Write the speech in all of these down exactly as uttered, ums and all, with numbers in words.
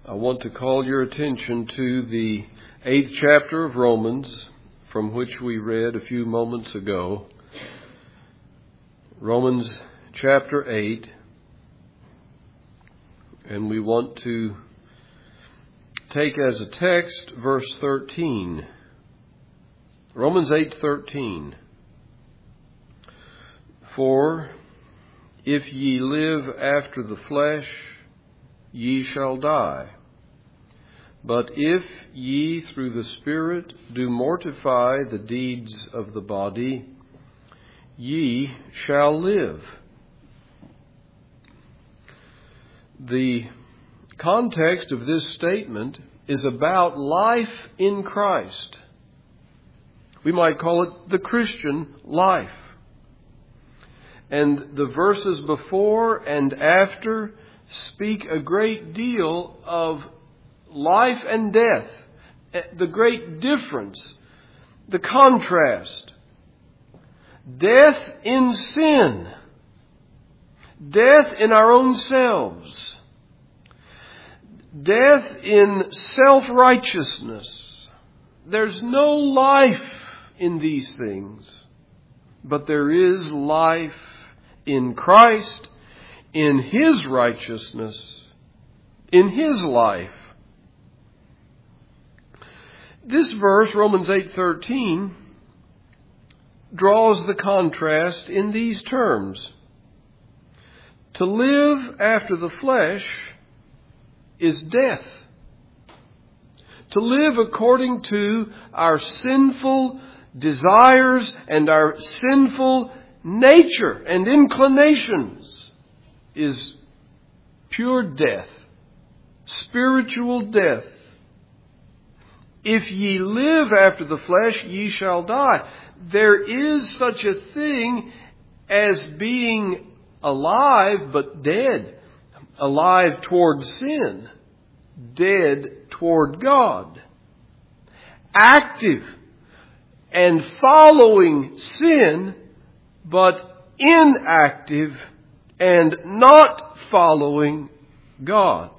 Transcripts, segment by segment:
I want to call your attention to the eighth chapter of Romans, from which we read a few moments ago. Romans chapter eight. And we want to take as a text verse thirteen. Romans eight thirteen. For if ye live after the flesh, ye shall die. But if ye through the Spirit do mortify the deeds of the body, ye shall live. The context of this statement is about life in Christ. We might call it the Christian life. And the verses before and after speak a great deal of life and death, the great difference, the contrast. Death in sin, death in our own selves, death in self-righteousness. There's no life in these things, but there is life in Christ, in His righteousness, in His life. This verse, Romans eight thirteen, draws the contrast in these terms. To live after the flesh is death. To live according to our sinful desires and our sinful nature and inclinations is pure death, spiritual death. If ye live after the flesh, ye shall die. There is such a thing as being alive but dead. Alive toward sin, dead toward God. Active and following sin, but inactive and not following God.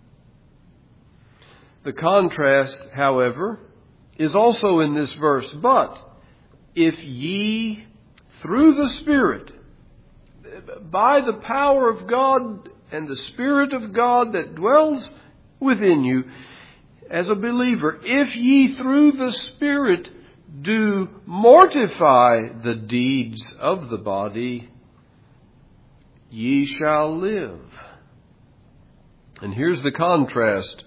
The contrast, however, is also in this verse. But if ye, through the Spirit, by the power of God and the Spirit of God that dwells within you as a believer, if ye through the Spirit do mortify the deeds of the body, ye shall live. And here's the contrast.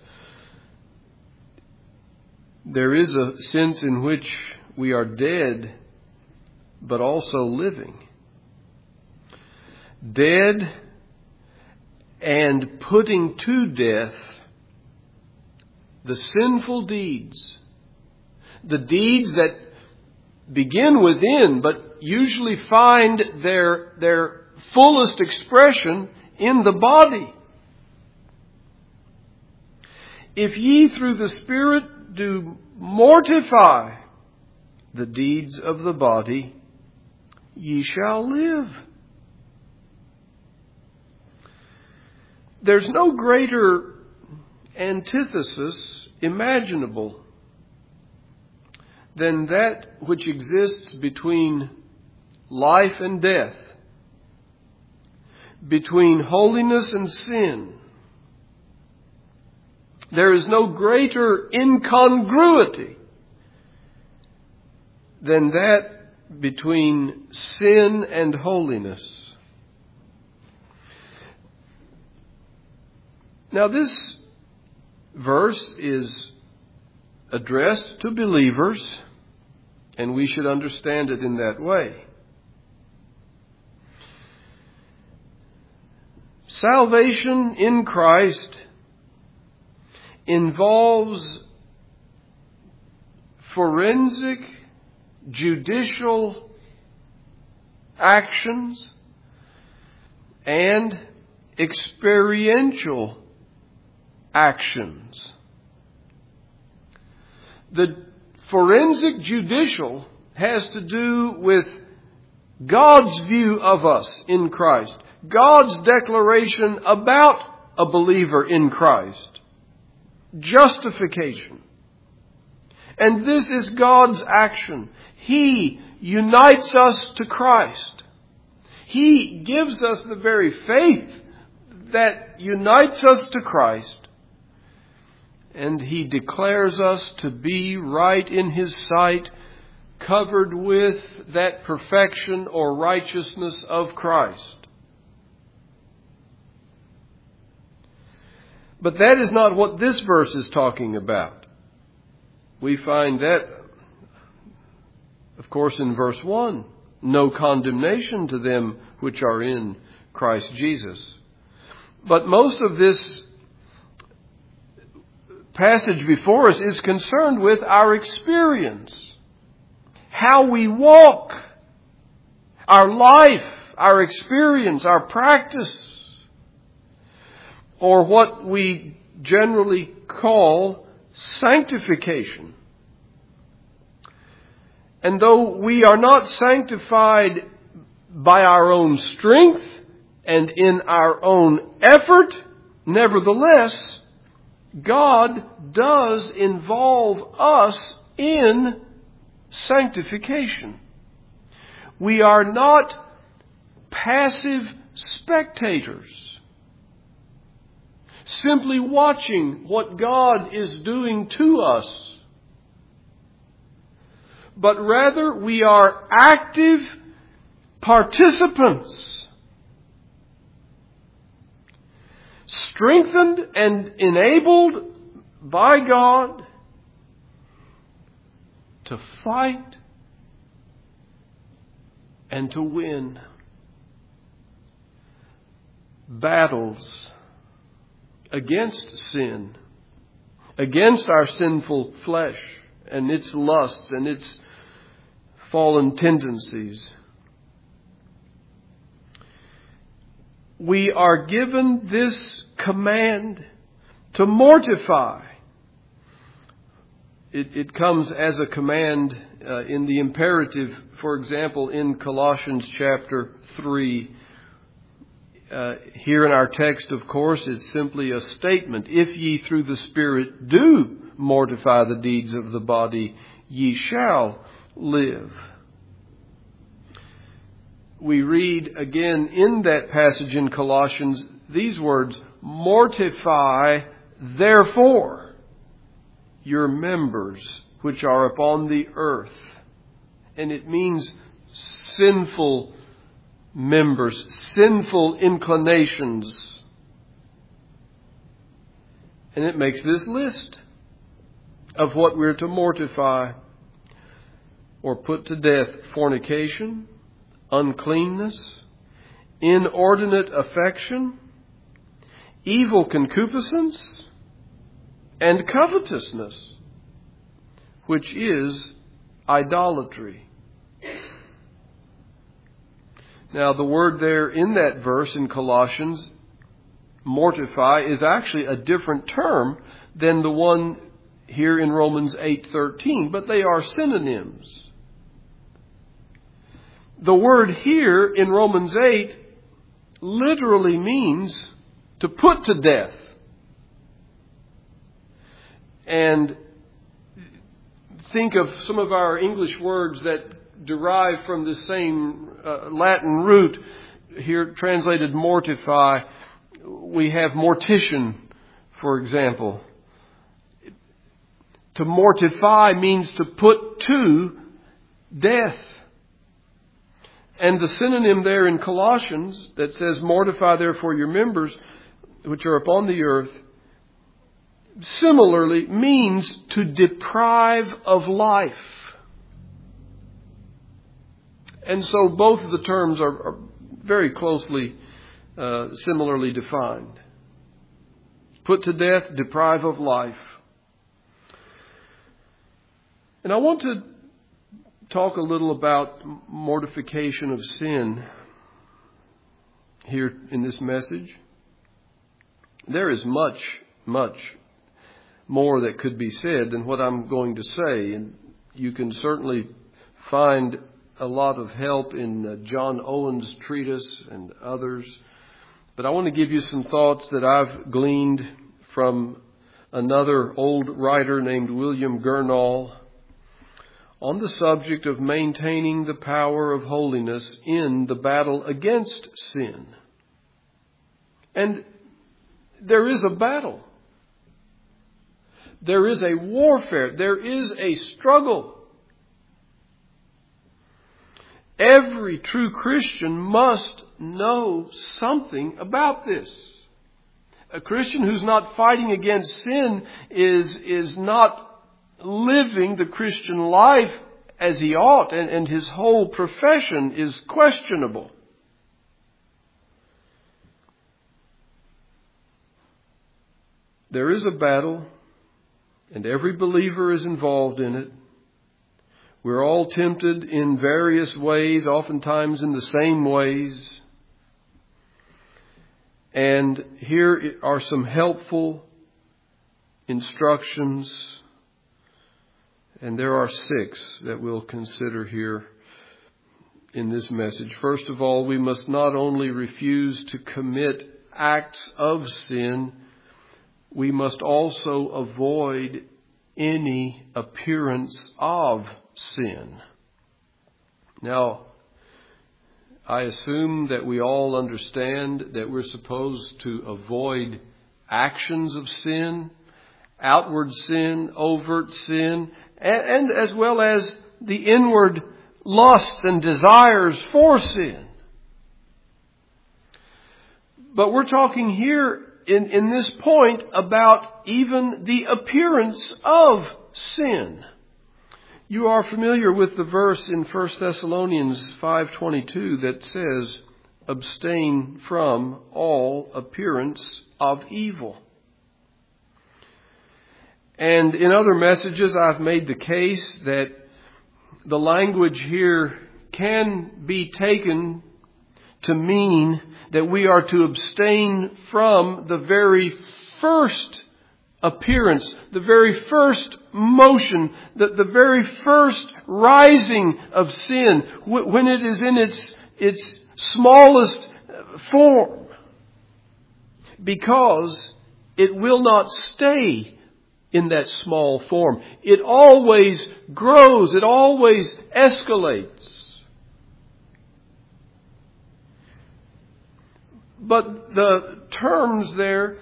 There is a sense in which we are dead, but also living. Dead and putting to death the sinful deeds. The deeds that begin within, but usually find their, their fullest expression in the body. If ye through the Spirit do mortify the deeds of the body, ye shall live. There's no greater antithesis imaginable than that which exists between life and death, between holiness and sin. There is no greater incongruity than that between sin and holiness. Now, this verse is addressed to believers, and we should understand it in that way. Salvation in Christ involves forensic, judicial actions and experiential actions. The forensic judicial has to do with God's view of us in Christ, God's declaration about a believer in Christ. justification. And this is God's action. He unites us to Christ. He gives us the very faith that unites us to Christ. And He declares us to be right in His sight, covered with that perfection or righteousness of Christ. But that is not what this verse is talking about. We find that, of course, in verse one. No condemnation to them which are in Christ Jesus. But most of this passage before us is concerned with our experience. How we walk. Our life, our experience, our practice. Or what we generally call sanctification. And though we are not sanctified by our own strength and in our own effort, nevertheless, God does involve us in sanctification. We are not passive spectators, simply watching what God is doing to us. But rather, we are active participants, strengthened and enabled by God to fight and to win battles against sin, against our sinful flesh and its lusts and its fallen tendencies. We are given this command to mortify. It, it comes as a command uh, in the imperative, for example, in Colossians chapter three. Uh, here in our text, of course, it's simply a statement. If ye through the Spirit do mortify the deeds of the body, ye shall live. We read again in that passage in Colossians these words, mortify therefore your members which are upon the earth. And it means sinful members, sinful inclinations. And it makes this list of what we're to mortify or put to death: fornication, uncleanness, inordinate affection, evil concupiscence, and covetousness, which is idolatry. Now, the word there in that verse in Colossians, mortify, is actually a different term than the one here in Romans eight thirteen, but they are synonyms. The word here in Romans eight literally means to put to death. And think of some of our English words that derive from the same uh, Latin root, here translated mortify. We have mortician, for example. To mortify means to put to death. And the synonym there in Colossians that says, mortify therefore your members which are upon the earth, similarly means to deprive of life. And so both of the terms are, are very closely, uh, similarly defined. Put to death, deprive of life. And I want to talk a little about mortification of sin here in this message. There is much, much more that could be said than what I'm going to say. And you can certainly find a lot of help in uh, John Owen's treatise and others. But I want to give you some thoughts that I've gleaned from another old writer named William Gurnall on the subject of maintaining the power of holiness in the battle against sin. And there is a battle. There is a warfare. There is a struggle. Every true Christian must know something about this. A Christian who's not fighting against sin is, is not living the Christian life as he ought, and, and his whole profession is questionable. There is a battle, and every believer is involved in it. We're all tempted in various ways, oftentimes in the same ways. And here are some helpful instructions. And there are six that we'll consider here in this message. First of all, we must not only refuse to commit acts of sin, we must also avoid any appearance of sin. Now, I assume that we all understand that we're supposed to avoid actions of sin, outward sin, overt sin, and, and as well as the inward lusts and desires for sin. But we're talking here in, in this point about even the appearance of sin. You are familiar with the verse in First Thessalonians five twenty-two that says, abstain from all appearance of evil. And in other messages, I've made the case that the language here can be taken to mean that we are to abstain from the very first appearance, the very first motion, the, the very first rising of sin, when it is in its, its smallest form, because it will not stay in that small form. It always grows. It always escalates. But the terms there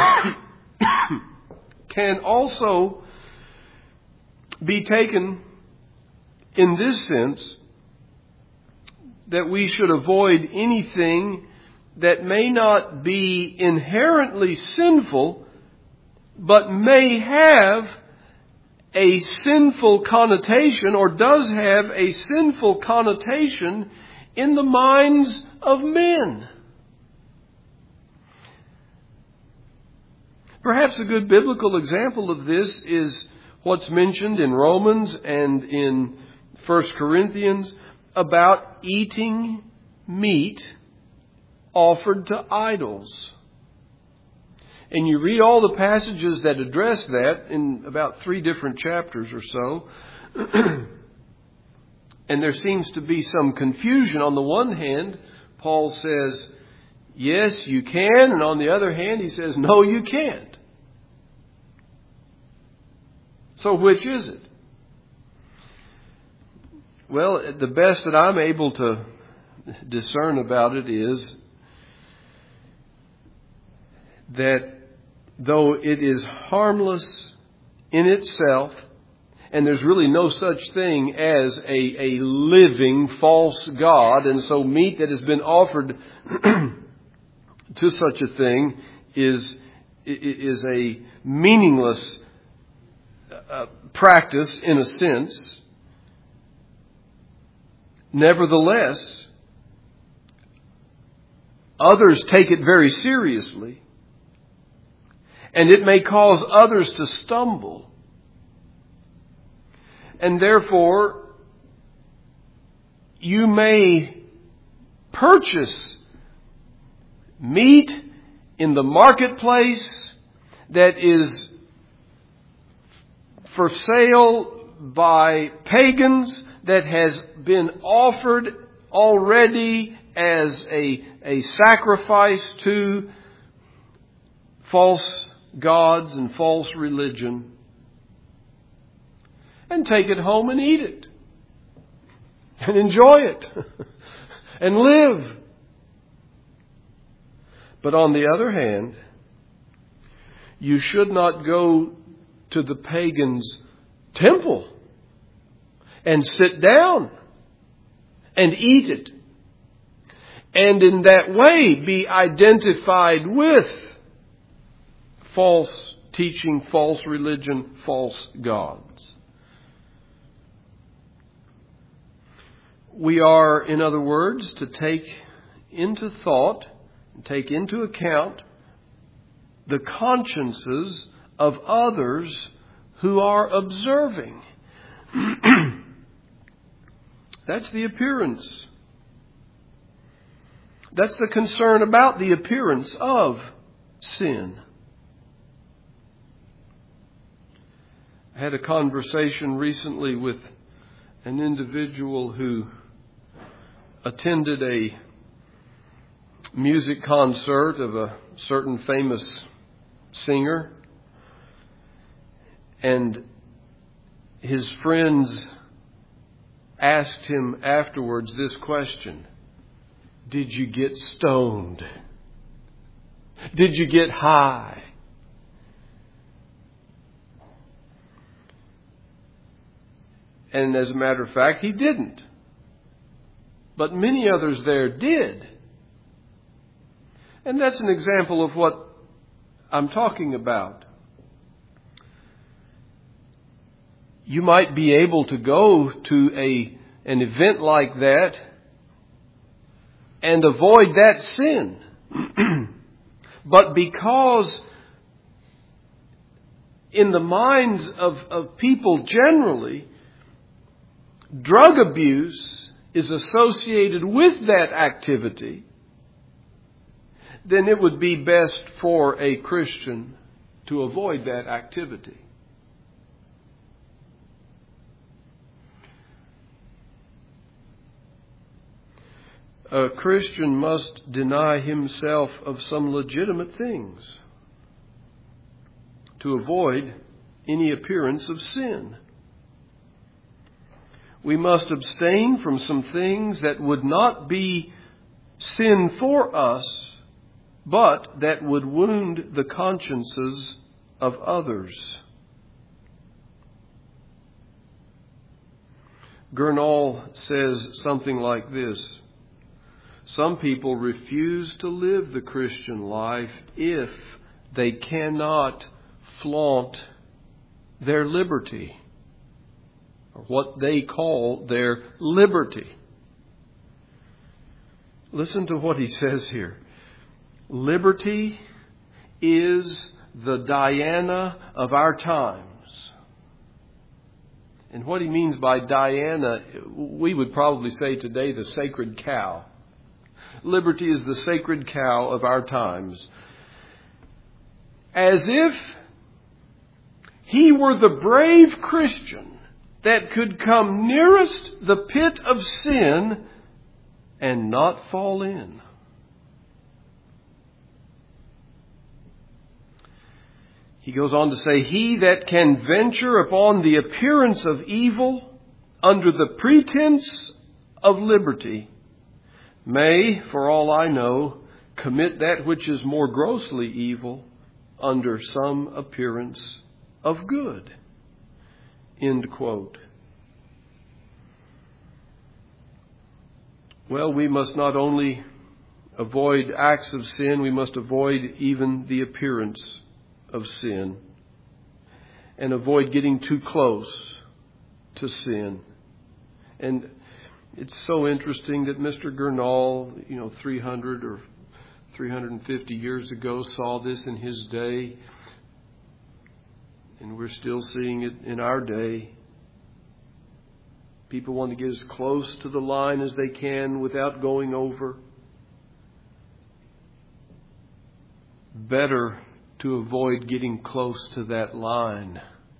can also be taken in this sense, that we should avoid anything that may not be inherently sinful, but may have a sinful connotation, or does have a sinful connotation in the minds of men. Perhaps a good biblical example of this is what's mentioned in Romans and in First Corinthians about eating meat offered to idols. And you read all the passages that address that in about three different chapters or so. And there seems to be some confusion. On the one hand, Paul says, yes, you can. And on the other hand, he says, no, you can't. So which is it? Well, the best that I'm able to discern about it is that though it is harmless in itself, and there's really no such thing as a, a living false god, and so meat that has been offered to such a thing is, is a meaningless uh, practice in a sense. Nevertheless, others take it very seriously. And it may cause others to stumble. And therefore, you may purchase meat in the marketplace that is for sale by pagans, that has been offered already as a, a sacrifice to false gods and false religion and take it home and eat it and enjoy it and live. But on the other hand, you should not go to the pagan's temple and sit down and eat it, and in that way be identified with false teaching, false religion, false gods. We are, in other words, to take into thought, take into account the consciences of others who are observing. That's the appearance. That's the concern about the appearance of sin. I had a conversation recently with an individual who attended a music concert of a certain famous singer, and his friends asked him afterwards this question: did you get stoned? Did you get high? And as a matter of fact, he didn't. But many others there did. And that's an example of what I'm talking about. You might be able to go to a an event like that and avoid that sin. But because in the minds of, of people generally, drug abuse is associated with that activity, then it would be best for a Christian to avoid that activity. A Christian must deny himself of some legitimate things to avoid any appearance of sin. We must abstain from some things that would not be sin for us, but that would wound the consciences of others. Gurnall says something like this: some people refuse to live the Christian life if they cannot flaunt their liberty, or what they call their liberty. Listen to what he says here. Liberty is the Diana of our times. And what he means by Diana, we would probably say today the sacred cow. Liberty is the sacred cow of our times. As if he were the brave Christian that could come nearest the pit of sin and not fall in. He goes on to say, he that can venture upon the appearance of evil under the pretense of liberty may, for all I know, commit that which is more grossly evil under some appearance of good. End quote. Well, we must not only avoid acts of sin, we must avoid even the appearance of sin, and avoid getting too close to sin. And it's so interesting that Mister Gurnall, you know, three hundred or three hundred fifty years ago saw this in his day, and we're still seeing it in our day. People want to get as close to the line as they can without going over. Better to avoid getting close to that line.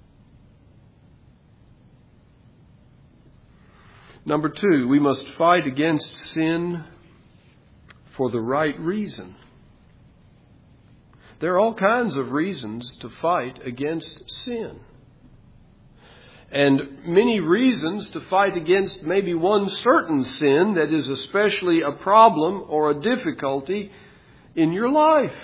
Number two, we must fight against sin for the right reason. There are all kinds of reasons to fight against sin. And many reasons to fight against maybe one certain sin that is especially a problem or a difficulty in your life.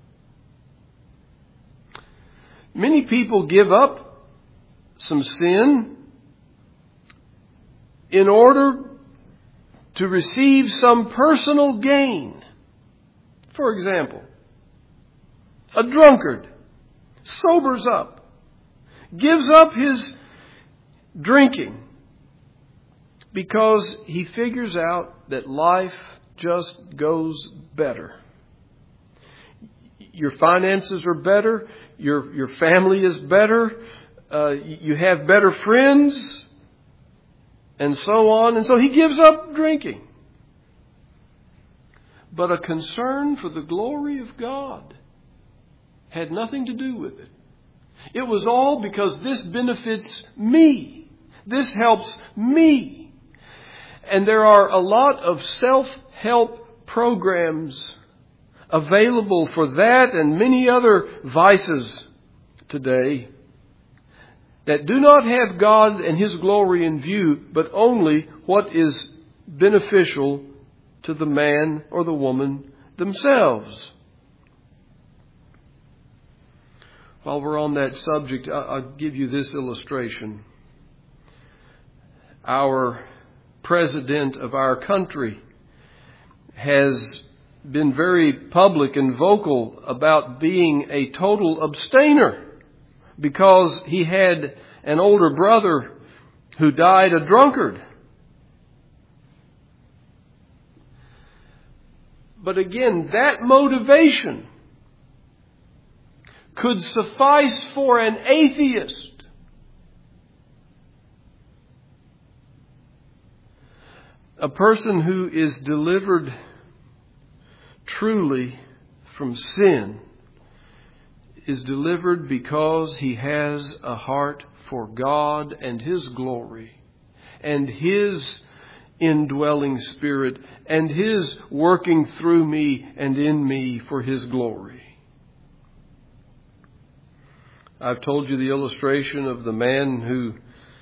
Many people give up some sin in order to receive some personal gain. For example, a drunkard sobers up, gives up his drinking because he figures out that life just goes better. Your finances are better, your your family is better, uh, you have better friends, and so on. And so he gives up drinking. But a concern for the glory of God had nothing to do with it. It was all because this benefits me. This helps me. And there are a lot of self-help programs available for that and many other vices today that do not have God and His glory in view, but only what is beneficial to the man or the woman themselves. While we're on that subject, I'll give you this illustration. Our president of our country has been very public and vocal about being a total abstainer because he had an older brother who died a drunkard. But again, that motivation could suffice for an atheist. A person who is delivered truly from sin is delivered because he has a heart for God and His glory and His indwelling Spirit and His working through me and in me for His glory. I've told you the illustration of the man who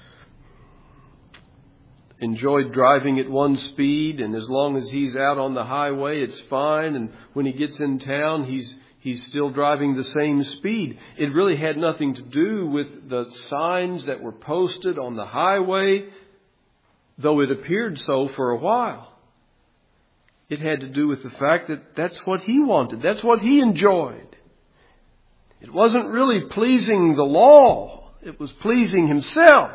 enjoyed driving at one speed, and as long as he's out on the highway, it's fine. And when he gets in town, he's he's still driving the same speed. It really had nothing to do with the signs that were posted on the highway, though it appeared so for a while. It had to do with the fact that that's what he wanted. That's what he enjoyed. It wasn't really pleasing the law. It was pleasing himself.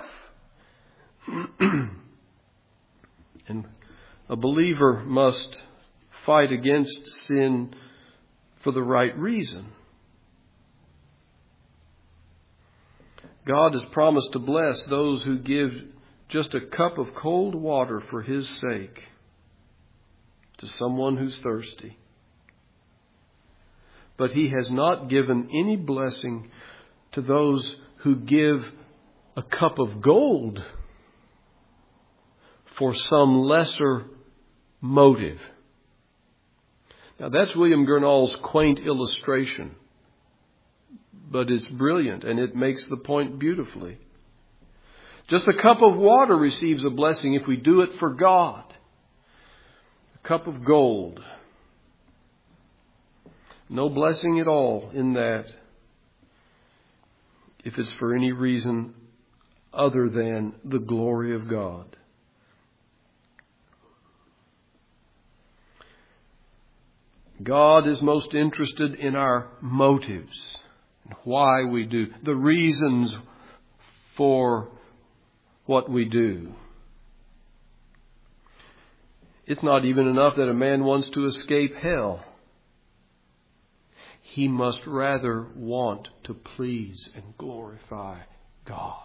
And a believer must fight against sin for the right reason. God has promised to bless those who give just a cup of cold water for His sake to someone who's thirsty. But He has not given any blessing to those who give a cup of gold for some lesser motive. Now that's William Gurnall's quaint illustration, but it's brilliant and it makes the point beautifully. Just a cup of water receives a blessing if we do it for God. A cup of gold. No blessing at all in that if it's for any reason other than the glory of God. God is most interested in our motives, why we do, the reasons for what we do. It's not even enough that a man wants to escape hell. He must rather want to please and glorify God.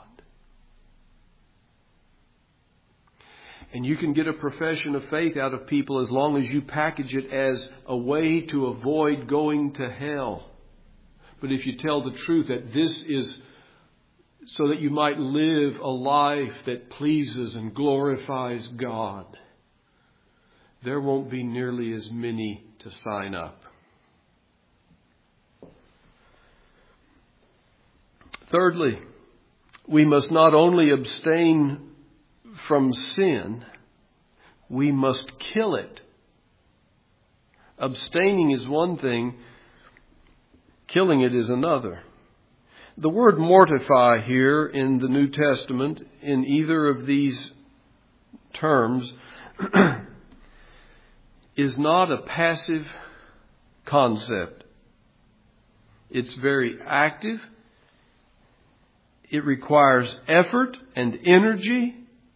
And you can get a profession of faith out of people as long as you package it as a way to avoid going to hell. But if you tell the truth that this is so that you might live a life that pleases and glorifies God, there won't be nearly as many to sign up. Thirdly, we must not only abstain from sin, we must kill it. Abstaining is one thing, killing it is another. The word mortify here in the New Testament, in either of these terms, is not a passive concept. It's very active. It requires effort and energy.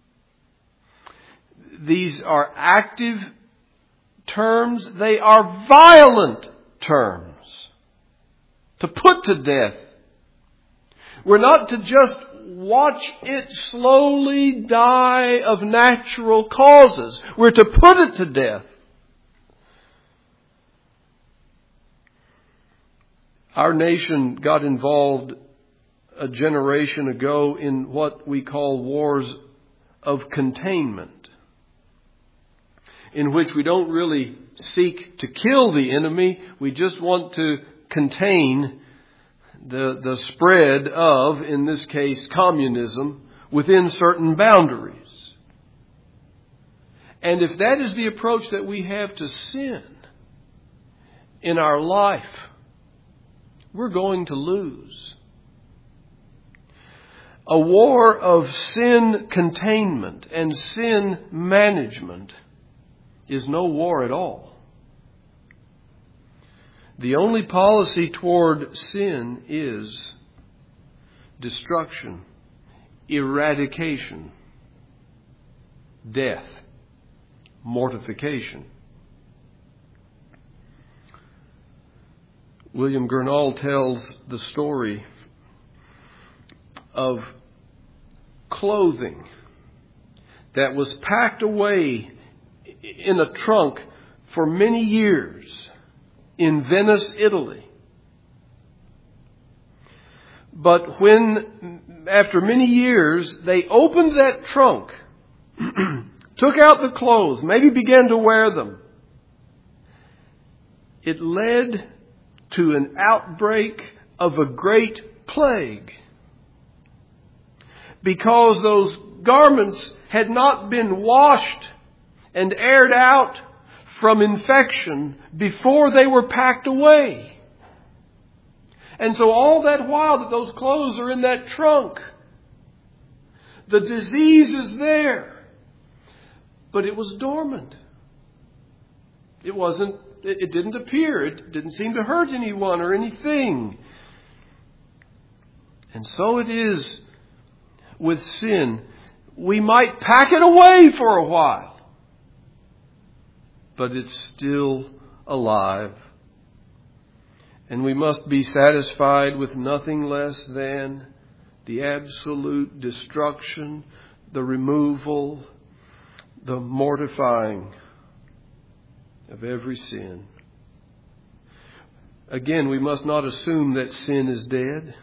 These are active terms. They are violent terms. To put to death. We're not to just watch it slowly die of natural causes. We're to put it to death. Our nation got involved a generation ago in what we call wars of containment, in which we don't really seek to kill the enemy. We just want to contain the, the spread of, in this case, communism within certain boundaries. And if that is the approach that we have to sin in our life, we're going to lose. A war of sin containment and sin management is no war at all. The only policy toward sin is destruction, eradication, death, mortification. William Gurnall tells the story of clothing that was packed away in a trunk for many years in Venice, Italy. But when, after many years, they opened that trunk, took out the clothes, maybe began to wear them, it led to an outbreak of a great plague. Because those garments had not been washed and aired out from infection before they were packed away. And so all that while that those clothes are in that trunk, the disease is there. But it was dormant. It wasn't, it didn't appear. It didn't seem to hurt anyone or anything. And so it is with sin. We might pack it away for a while, but it's still alive. And we must be satisfied with nothing less than the absolute destruction, the removal, the mortifying of every sin. Again, we must not assume that sin is dead.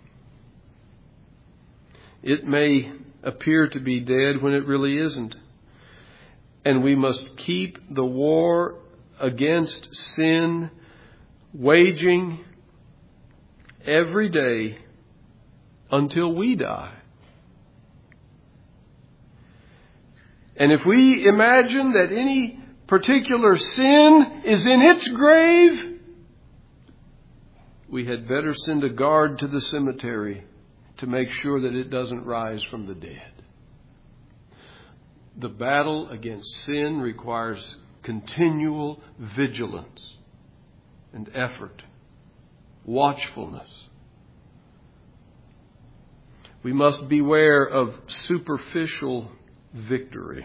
It may appear to be dead when it really isn't. And we must keep the war against sin waging every day until we die. And if we imagine that any particular sin is in its grave, we had better send a guard to the cemetery to make sure that it doesn't rise from the dead. The battle against sin requires continual vigilance and effort, watchfulness. We must beware of superficial victory.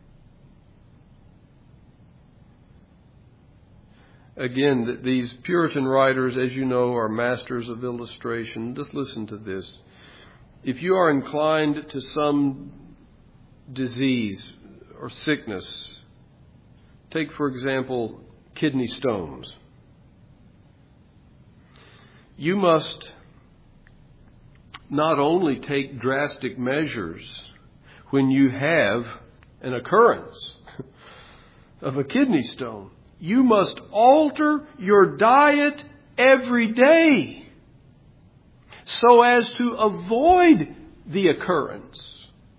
Again, these Puritan writers, as you know, are masters of illustration. Just listen to this. If you are inclined to some disease or sickness, take, for example, kidney stones. You must not only take drastic measures when you have an occurrence of a kidney stone, you must alter your diet every day so as to avoid the occurrence.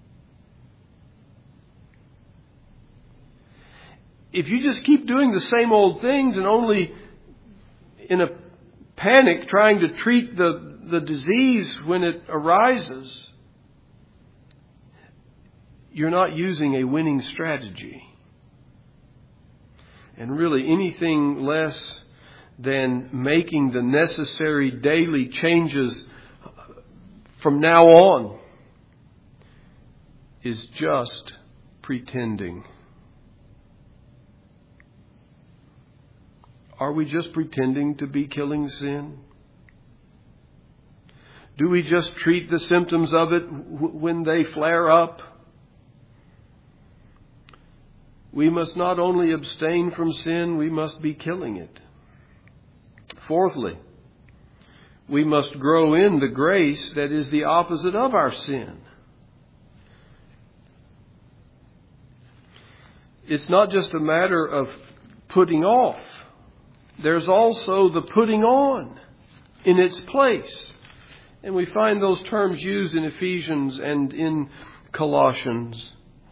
If you just keep doing the same old things and only in a panic trying to treat the, the disease when it arises, you're not using a winning strategy. And really anything less than making the necessary daily changes from now on is just pretending. Are we just pretending to be killing sin? Do we just treat the symptoms of it when they flare up? We must not only abstain from sin, we must be killing it. Fourthly, we must grow in the grace that is the opposite of our sin. It's not just a matter of putting off. There's also the putting on in its place. And we find those terms used in Ephesians and in Colossians.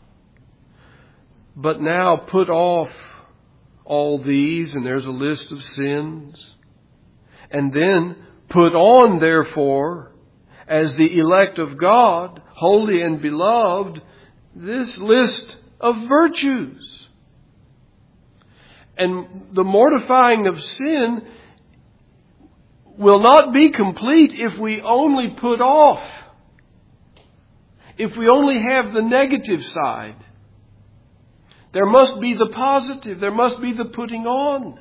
But now put off all these, and there's a list of sins. And then put on, therefore, as the elect of God, holy and beloved, this list of virtues. And the mortifying of sin will not be complete if we only put off, if we only have the negative side. There must be the positive. There must be the putting on.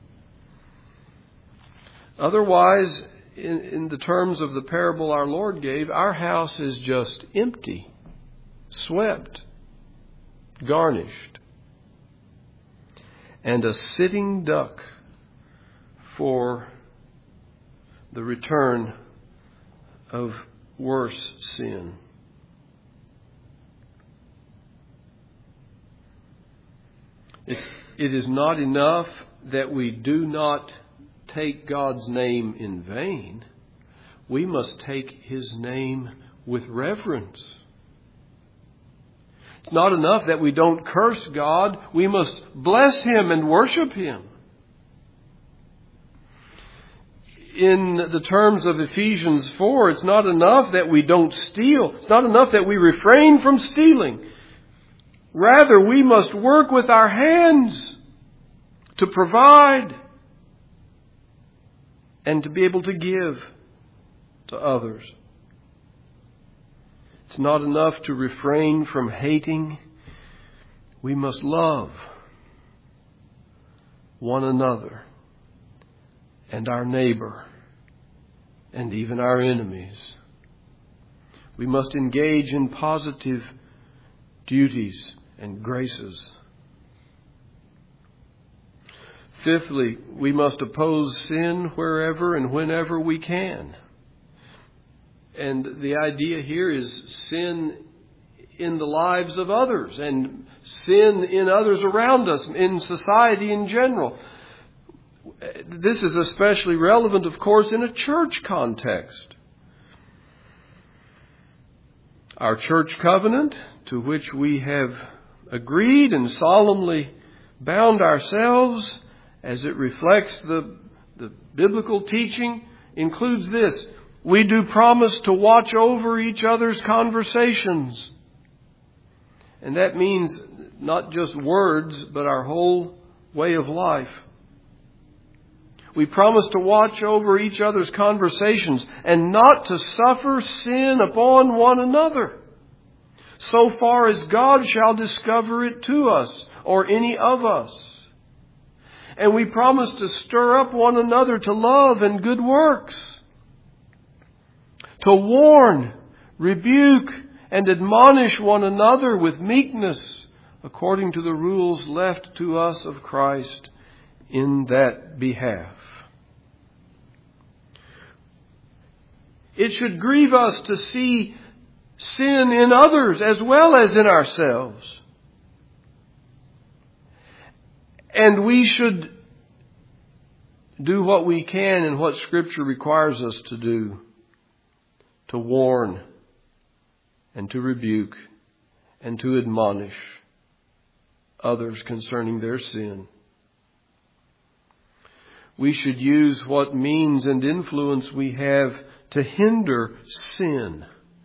Otherwise, in, in the terms of the parable our Lord gave, our house is just empty, swept, garnished, and a sitting duck for the return of worse sin. It's, it is not enough that we do not take God's name in vain. We must take His name with reverence. It's not enough that we don't curse God. We must bless Him and worship Him. In the terms of Ephesians four, it's not enough that we don't steal. It's not enough that we refrain from stealing. Rather, we must work with our hands to provide and to be able to give to others. It's not enough to refrain from hating. We must love one another and our neighbor and even our enemies. We must engage in positive duties and graces. Fifthly, we must oppose sin wherever and whenever we can. And the idea here is sin in the lives of others and sin in others around us, in society in general. This is especially relevant, of course, in a church context. Our church covenant, to which we have agreed and solemnly bound ourselves as it reflects the, the biblical teaching, includes this. We do promise to watch over each other's conversations. And that means not just words, but our whole way of life. We promise to watch over each other's conversations and not to suffer sin upon one another, so far as God shall discover it to us or any of us. And we promise to stir up one another to love and good works, to warn, rebuke, and admonish one another with meekness, according to the rules left to us of Christ in that behalf. It should grieve us to see sin in others as well as in ourselves. And we should do what we can and what Scripture requires us to do to warn and to rebuke and to admonish others concerning their sin. We should use what means and influence we have to hinder sin.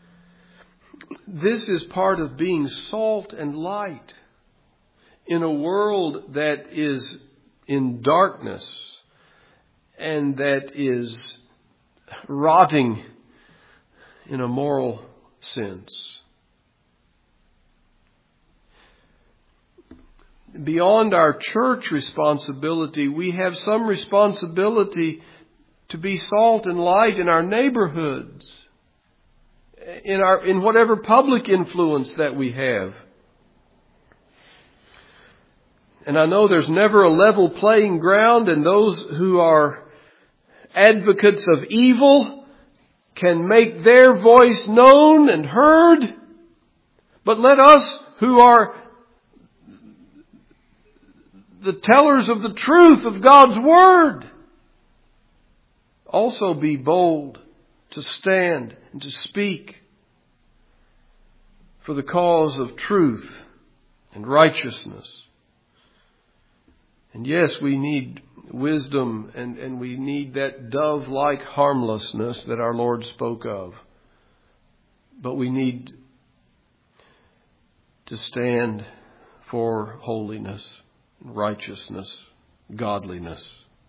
This is part of being salt and light in a world that is in darkness and that is rotting in a moral sense. Beyond our church responsibility, we have some responsibility to be salt and light in our neighborhoods, in our in whatever public influence that we have. And I know there's never a level playing ground, and those who are advocates of evil can make their voice known and heard. But let us who are the tellers of the truth of God's Word also be bold to stand and to speak for the cause of truth and righteousness. And yes, we need wisdom and, and we need that dove-like harmlessness that our Lord spoke of. But we need to stand for holiness, righteousness, godliness.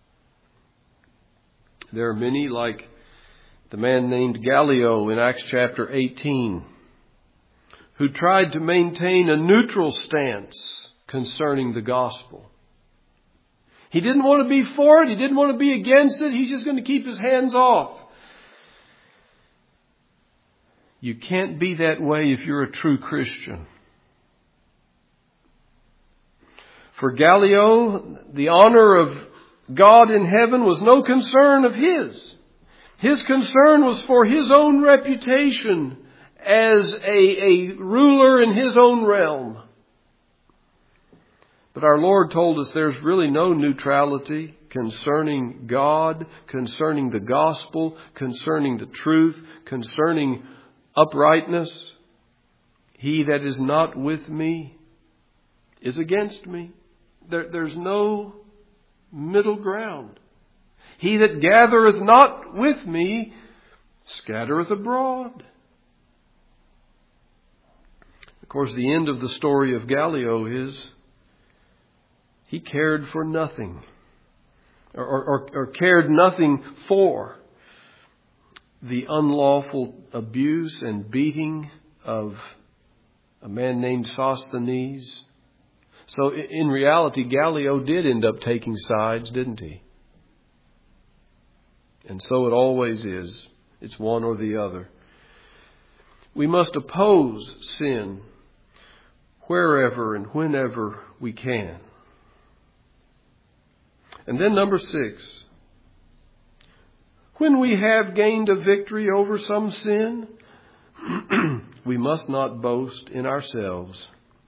There are many, like the man named Gallio in Acts chapter eighteen, who tried to maintain a neutral stance concerning the gospel. He didn't want to be for it. He didn't want to be against it. He's just going to keep his hands off. You can't be that way if you're a true Christian. For Gallio, the honor of God in heaven was no concern of his. His concern was for his own reputation as a, a ruler in his own realm. But our Lord told us there's really no neutrality concerning God, concerning the gospel, concerning the truth, concerning uprightness. He that is not with me is against me. There, there's no middle ground. He that gathereth not with me scattereth abroad. Of course, the end of the story of Gallio is he cared for nothing, or, or, or cared nothing for the unlawful abuse and beating of a man named Sosthenes. So in reality, Gallio did end up taking sides, didn't he? And so it always is. It's one or the other. We must oppose sin wherever and whenever we can. And then number six, when we have gained a victory over some sin, we must not boast in ourselves.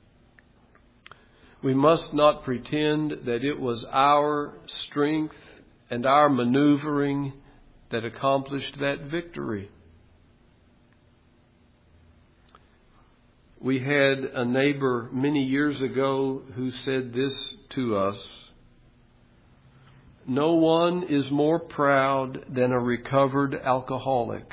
We must not pretend that it was our strength and our maneuvering that accomplished that victory. We had a neighbor many years ago who said this to us: no one is more proud than a recovered alcoholic.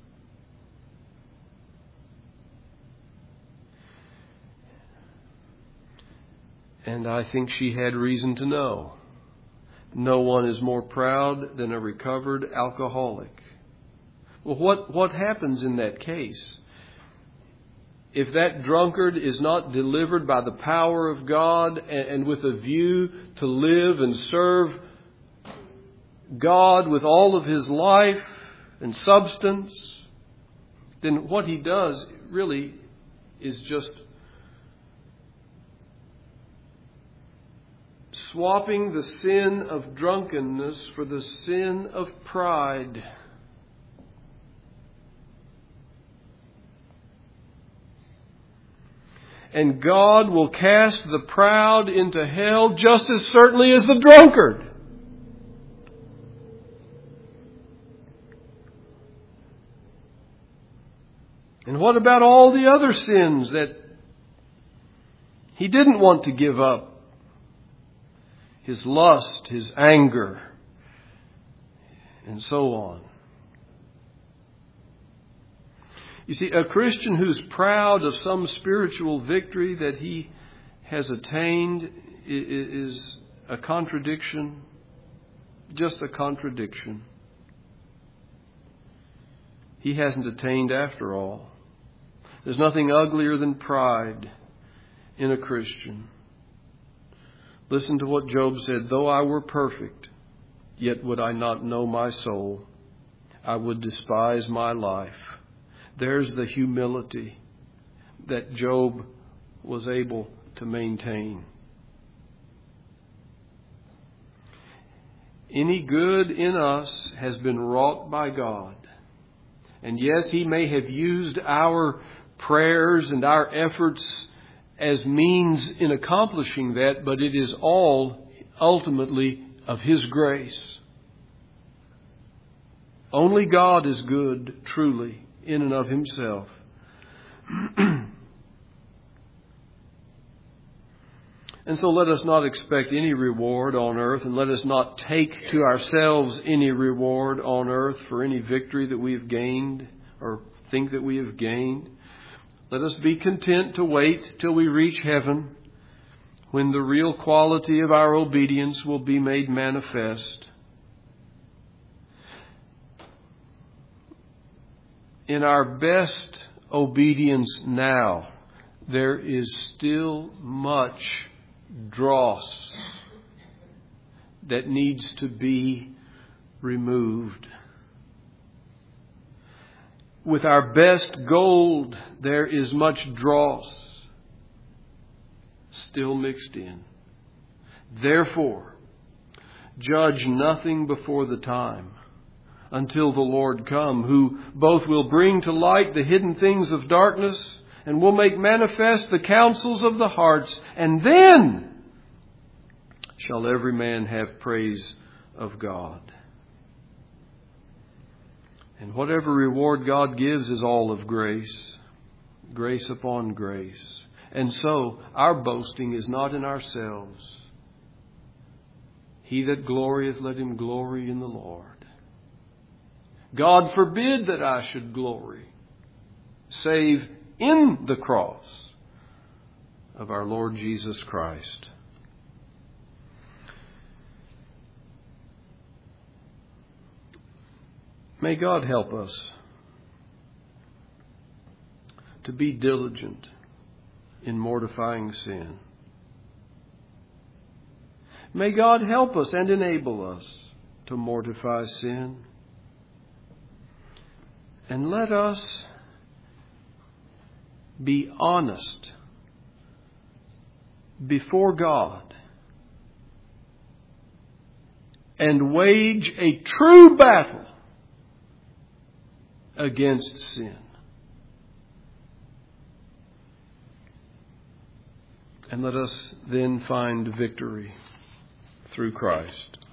And I think she had reason to know. No one is more proud than a recovered alcoholic. Well, what, what happens in that case? If that drunkard is not delivered by the power of God and, and with a view to live and serve God with all of his life and substance, then what he does really is just swapping the sin of drunkenness for the sin of pride. And God will cast the proud into hell just as certainly as the drunkard. And what about all the other sins that he didn't want to give up? His lust, his anger, and so on. You see, a Christian who's proud of some spiritual victory that he has attained is a contradiction, just a contradiction. He hasn't attained after all. There's nothing uglier than pride in a Christian. Listen to what Job said, though I were perfect, yet would I not know my soul. I would despise my life. There's the humility that Job was able to maintain. Any good in us has been wrought by God. And yes, He may have used our prayers and our efforts as means in accomplishing that, but it is all ultimately of His grace. Only God is good, truly, in and of Himself. And so let us not expect any reward on earth, and let us not take to ourselves any reward on earth for any victory that we have gained or think that we have gained. Let us be content to wait till we reach heaven, when the real quality of our obedience will be made manifest. In our best obedience now, there is still much dross that needs to be removed. With our best gold, there is much dross still mixed in. Therefore, judge nothing before the time, until the Lord come, who both will bring to light the hidden things of darkness and will make manifest the counsels of the hearts. And then shall every man have praise of God. And whatever reward God gives is all of grace, grace upon grace. And so our boasting is not in ourselves. He that glorieth, let him glory in the Lord. God forbid that I should glory, save in the cross of our Lord Jesus Christ. May God help us to be diligent in mortifying sin. May God help us and enable us to mortify sin. And let us be honest before God and wage a true battle against sin. And let us then find victory through Christ.